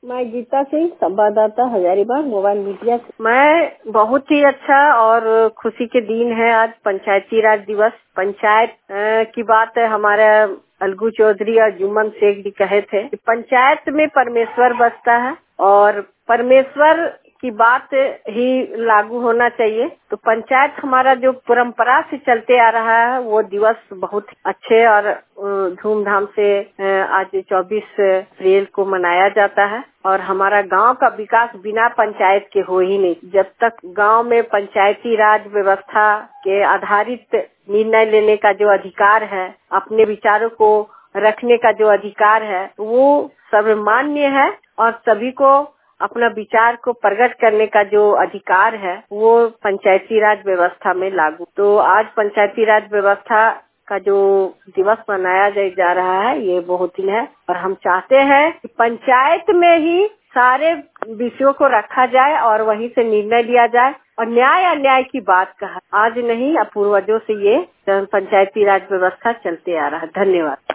मैं गीता सिंह, संवाददाता Hazaribagh mobile media से। मैं बहुत ही अच्छा और खुशी के दिन है आज पंचायती राज दिवस। पंचायत की बात हमारे अलगू चौधरी और जुम्मन शेख जी कहे थे कि पंचायत में परमेश्वर बसता है और परमेश्वर की बात ही लागू होना चाहिए। तो पंचायत हमारा जो परंपरा से चलते आ रहा है वो दिवस बहुत अच्छे और धूमधाम से आज 24 अप्रैल को मनाया जाता है। और हमारा गांव का विकास बिना पंचायत के हो ही नहीं। जब तक गांव में पंचायती राज व्यवस्था के आधारित निर्णय लेने का जो अधिकार है, अपने विचारों को रखने का जो अधिकार है, वो सर्वमान्य है और सभी को अपना विचार को प्रकट करने का जो अधिकार है वो पंचायती राज व्यवस्था में लागू। तो आज पंचायती राज व्यवस्था का जो दिवस मनाया जा रहा है ये बहुत ही है और हम चाहते हैं कि पंचायत में ही सारे विषयों को रखा जाए और वहीं से निर्णय लिया जाए और न्याय अन्याय की बात कहा आज नहीं, पूर्वजों से ये पंचायती राज व्यवस्था चलते आ रहा है। धन्यवाद।